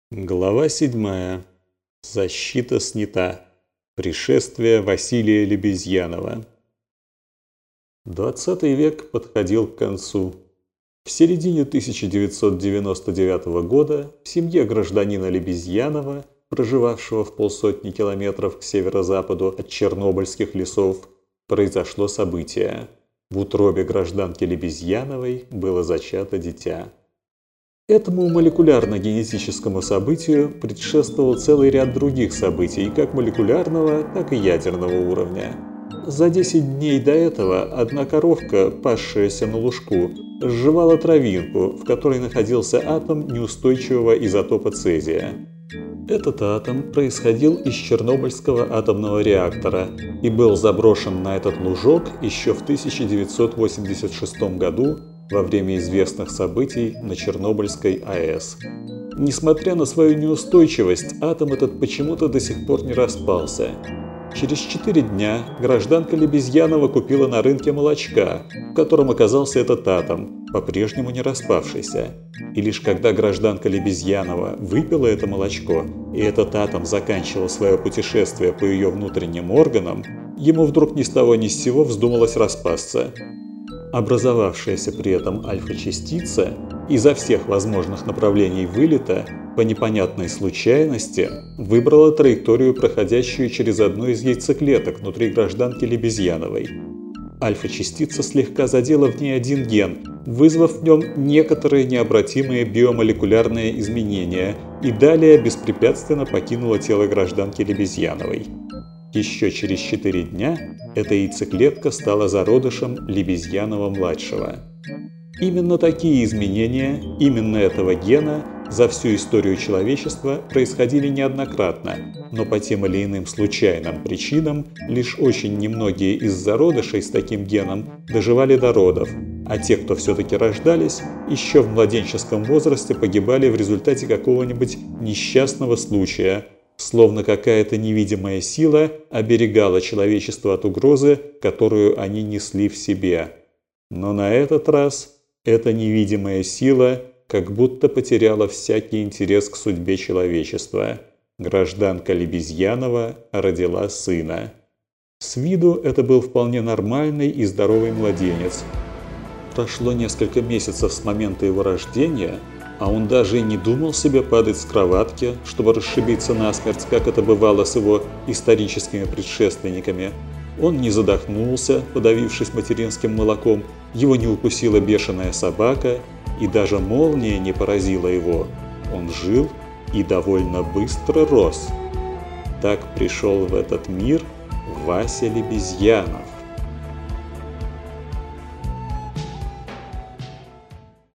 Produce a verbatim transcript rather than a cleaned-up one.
Глава седьмая. Защита снята. Пришествие Василия Лебезьянова. Двадцатый век подходил к концу. В середине тысяча девятьсот девяносто девятого года в семье гражданина Лебезьянова, проживавшего в полсотни километров к северо-западу от Чернобыльских лесов, произошло событие. В утробе гражданки Лебезьяновой было зачато дитя. Этому молекулярно-генетическому событию предшествовал целый ряд других событий, как молекулярного, так и ядерного уровня. За десять дней до этого одна коровка, пасшаяся на лужку, сживала травинку, в которой находился атом неустойчивого изотопа цезия. Этот атом происходил из Чернобыльского атомного реактора и был заброшен на этот лужок еще в тысяча девятьсот восемьдесят шестом году во время известных событий на Чернобыльской АЭС. Несмотря на свою неустойчивость, атом этот почему-то до сих пор не распался. Через четыре дня гражданка Лебезьянова купила на рынке молочка, в котором оказался этот атом, по-прежнему не распавшийся. И лишь когда гражданка Лебезьянова выпила это молочко, и этот атом заканчивал свое путешествие по ее внутренним органам, ему вдруг ни с того ни с сего вздумалось распасться. Образовавшаяся при этом альфа-частица изо всех возможных направлений вылета по непонятной случайности выбрала траекторию, проходящую через одну из яйцеклеток внутри гражданки Лебезьяновой. Альфа-частица слегка задела в ней один ген, вызвав в нем некоторые необратимые биомолекулярные изменения, и далее беспрепятственно покинула тело гражданки Лебезьяновой. Еще через четыре дня эта яйцеклетка стала зародышем Лебезьянова-младшего. Именно такие изменения, именно этого гена за всю историю человечества происходили неоднократно, но по тем или иным случайным причинам лишь очень немногие из зародышей с таким геном доживали до родов, а те, кто все-таки рождались, еще в младенческом возрасте погибали в результате какого-нибудь несчастного случая, словно какая-то невидимая сила оберегала человечество от угрозы, которую они несли в себе. Но на этот раз эта невидимая сила как будто потеряла всякий интерес к судьбе человечества. Гражданка Лебезьянова родила сына. С виду это был вполне нормальный и здоровый младенец. Прошло несколько месяцев с момента его рождения, а он даже и не думал себе падать с кроватки, чтобы расшибиться насмерть, как это бывало с его историческими предшественниками. Он не задохнулся, подавившись материнским молоком, его не укусила бешеная собака, и даже молния не поразила его. Он жил и довольно быстро рос. Так пришел в этот мир Вася Лебезьянов.